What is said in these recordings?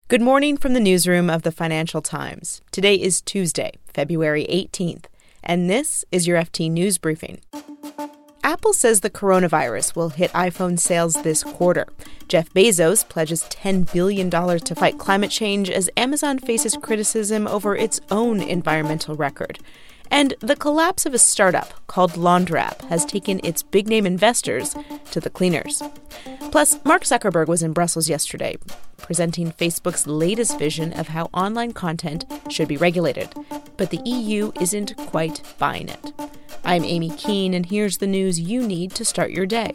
Good morning from the newsroom of the Financial Times. Today is Tuesday, February 18th, and this is your FT News Briefing. Apple says the coronavirus will hit iPhone sales this quarter. Jeff Bezos pledges $10 billion to fight climate change as Amazon faces criticism over its own environmental record. And the collapse of a startup called Laundrap has taken its big-name investors to the cleaners. Plus, Mark Zuckerberg was in Brussels yesterday, presenting Facebook's latest vision of how online content should be regulated. But the EU isn't quite buying it. I'm Amy Keene, and here's the news you need to start your day.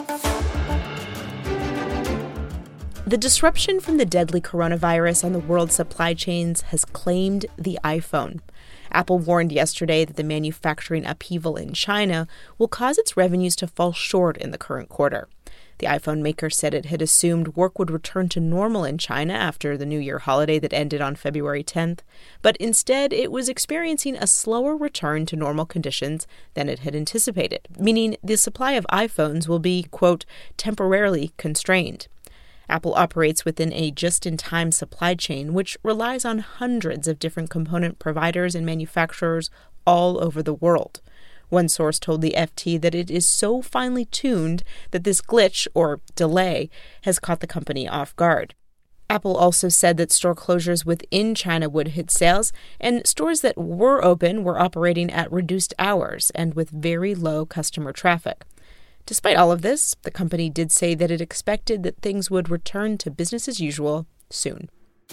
The disruption from the deadly coronavirus on the world's supply chains has claimed the iPhone. Apple warned yesterday that the manufacturing upheaval in China will cause its revenues to fall short in the current quarter. The iPhone maker said it had assumed work would return to normal in China after the New Year holiday that ended on February 10th, but instead it was experiencing a slower return to normal conditions than it had anticipated, meaning the supply of iPhones will be, quote, temporarily constrained. Apple operates within a just-in-time supply chain, which relies on hundreds of different component providers and manufacturers all over the world. One source told the FT that it is so finely tuned that this glitch, or delay, has caught the company off guard. Apple also said that store closures within China would hit sales, and stores that were open were operating at reduced hours and with very low customer traffic. Despite all of this, the company did say that it expected that things would return to business as usual soon.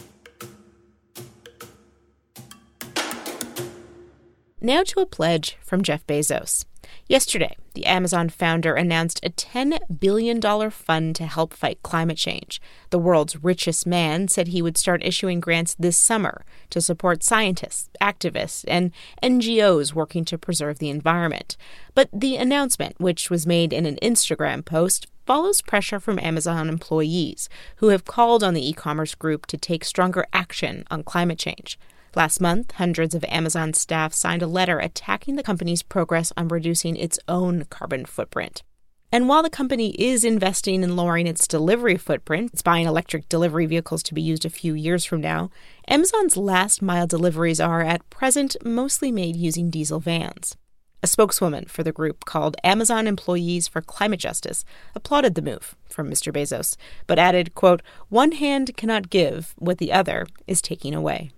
Now to a pledge from Jeff Bezos. Yesterday, the Amazon founder announced a $10 billion fund to help fight climate change. The world's richest man said he would start issuing grants this summer to support scientists, activists, and NGOs working to preserve the environment. But the announcement, which was made in an Instagram post, follows pressure from Amazon employees who have called on the e-commerce group to take stronger action on climate change. Last month, hundreds of Amazon staff signed a letter attacking the company's progress on reducing its own carbon footprint. And while the company is investing in lowering its delivery footprint, it's buying electric delivery vehicles to be used a few years from now, Amazon's last-mile deliveries are, at present, mostly made using diesel vans. A spokeswoman for the group called Amazon Employees for Climate Justice applauded the move from Mr. Bezos, but added, quote, "One hand cannot give what the other is taking away."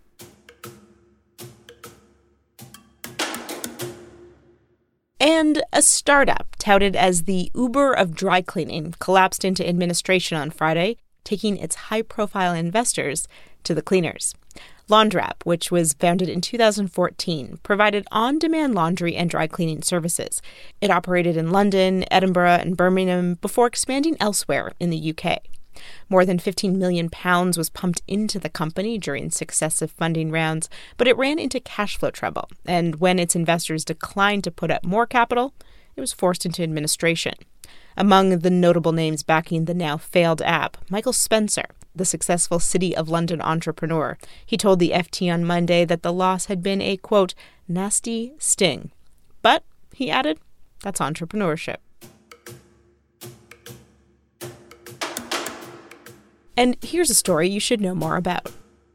And a startup touted as the Uber of dry cleaning collapsed into administration on Friday, taking its high-profile investors to the cleaners. Laundrap, which was founded in 2014, provided on-demand laundry and dry cleaning services. It operated in London, Edinburgh, and Birmingham before expanding elsewhere in the UK. More than £15 million was pumped into the company during successive funding rounds, but it ran into cash flow trouble, and when its investors declined to put up more capital, it was forced into administration. Among the notable names backing the now failed app, Michael Spencer, the successful City of London entrepreneur. He told the FT on Monday that the loss had been a, quote, nasty sting. But, he added, that's entrepreneurship. And here's a story you should know more about.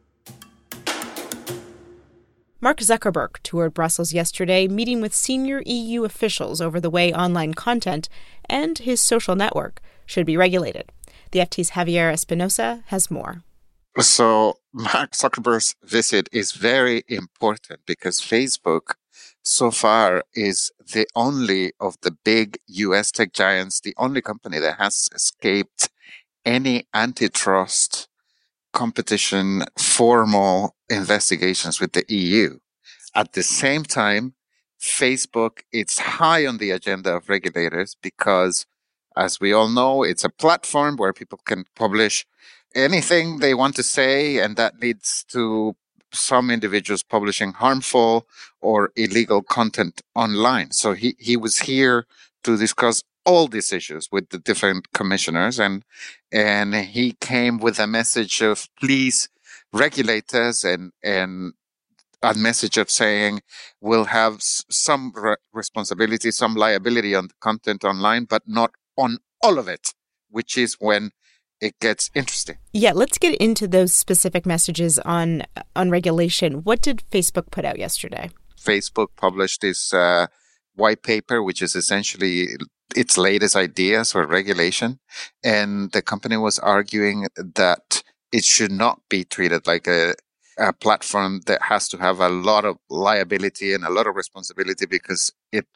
Mark Zuckerberg toured Brussels yesterday, meeting with senior EU officials over the way online content and his social network should be regulated. The FT's Javier Espinosa has more. So Mark Zuckerberg's visit is very important because Facebook so far is the only of the big US tech giants, the only company that has escaped any antitrust competition formal investigations with the EU. At the same time, Facebook, it's high on the agenda of regulators because, as we all know, it's a platform where people can publish anything they want to say, and that leads to some individuals publishing harmful or illegal content online. So he was here to discuss all these issues with the different commissioners, and he came with a message of please regulate us, and a message of saying we'll have some responsibility, some liability on the content online, but not on all of it, which is when it gets interesting. Yeah, let's get into those specific messages on regulation. What did Facebook put out yesterday? Facebook published this white paper, which is essentially its latest ideas for regulation. And the company was arguing that it should not be treated like a platform that has to have a lot of liability and a lot of responsibility, because it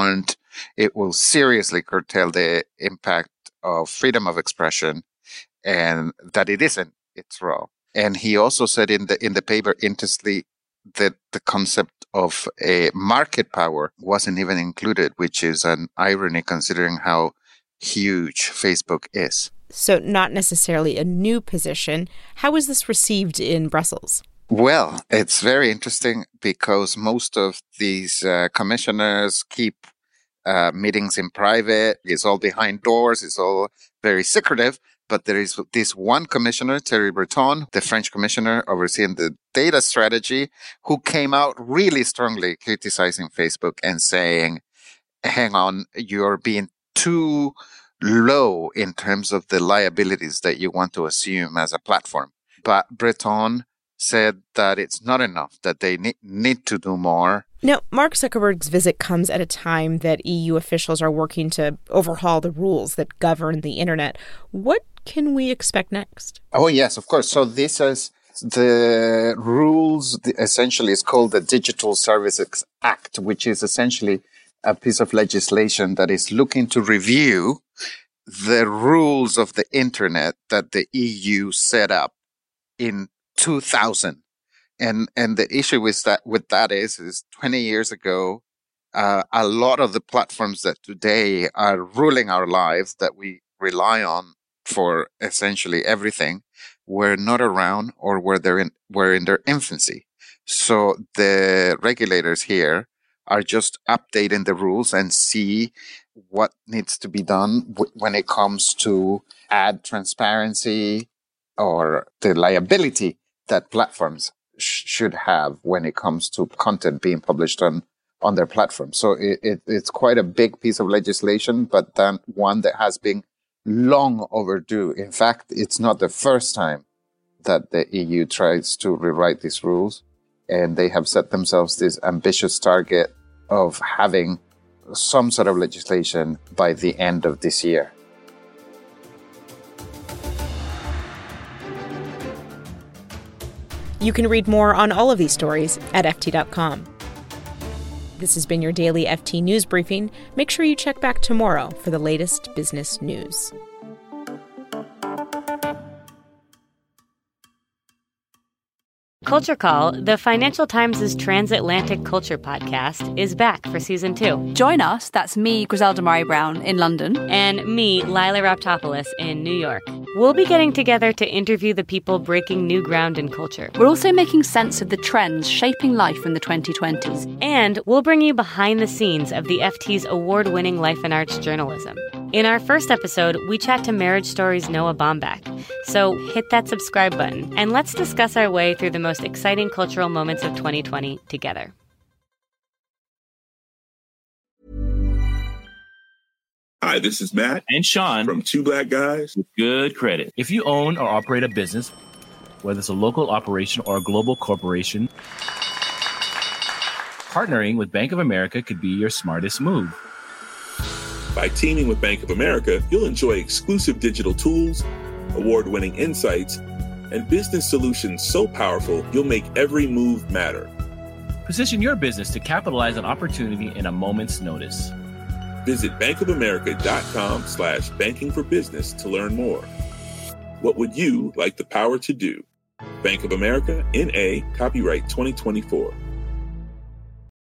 will seriously curtail the impact of freedom of expression, and that it isn't its role. And he also said in the paper, interestingly, that the concept of a market power wasn't even included, which is an irony considering how huge Facebook is. So not necessarily a new position. How was this received in Brussels? Well, it's very interesting because most of these commissioners keep meetings in private. It's all behind doors. It's all very secretive. But there is this one commissioner, Thierry Breton, the French commissioner overseeing the data strategy, who came out really strongly criticizing Facebook and saying, hang on, you're being too low in terms of the liabilities that you want to assume as a platform. But Breton said that it's not enough, that they need to do more. Now, Mark Zuckerberg's visit comes at a time that EU officials are working to overhaul the rules that govern the internet. What can we expect next? Oh, yes, of course. So this is the rules, essentially it's called the Digital Services Act, which is essentially a piece of legislation that is looking to review the rules of the internet that the EU set up in 2000. And the issue with that is 20 years ago, a lot of the platforms that today are ruling our lives, that we rely on for essentially everything, were not around or were in their infancy. So the regulators here are just updating the rules and see what needs to be done when it comes to ad transparency or the liability that platforms should have when it comes to content being published on their platform. So it's quite a big piece of legislation, but then one that has been long overdue. In fact, it's not the first time that the EU tries to rewrite these rules, and they have set themselves this ambitious target of having some sort of legislation by the end of this year. You can read more on all of these stories at FT.com. This has been your daily FT News Briefing. Make sure you check back tomorrow for the latest business news. Culture Call, the Financial Times' transatlantic culture podcast, is back for season 2. Join us, that's me, Griselda Murray-Brown, in London. And me, Lila Raptopoulos, in New York. We'll be getting together to interview the people breaking new ground in culture. We're also making sense of the trends shaping life in the 2020s. And we'll bring you behind the scenes of the FT's award-winning life and arts journalism. In our first episode, we chat to Marriage Stories' Noah Baumbach. So hit that subscribe button, and let's discuss our way through the most exciting cultural moments of 2020 together. Hi, this is Matt and Sean from Two Black Guys with Good Credit. If you own or operate a business, whether it's a local operation or a global corporation, partnering with Bank of America could be your smartest move. By teaming with Bank of America, you'll enjoy exclusive digital tools, award-winning insights, and business solutions so powerful you'll make every move matter. Position your business to capitalize on opportunity in a moment's notice. Visit bankofamerica.com/banking for business to learn more. What would you like the power to do? Bank of America, N.A., copyright 2024.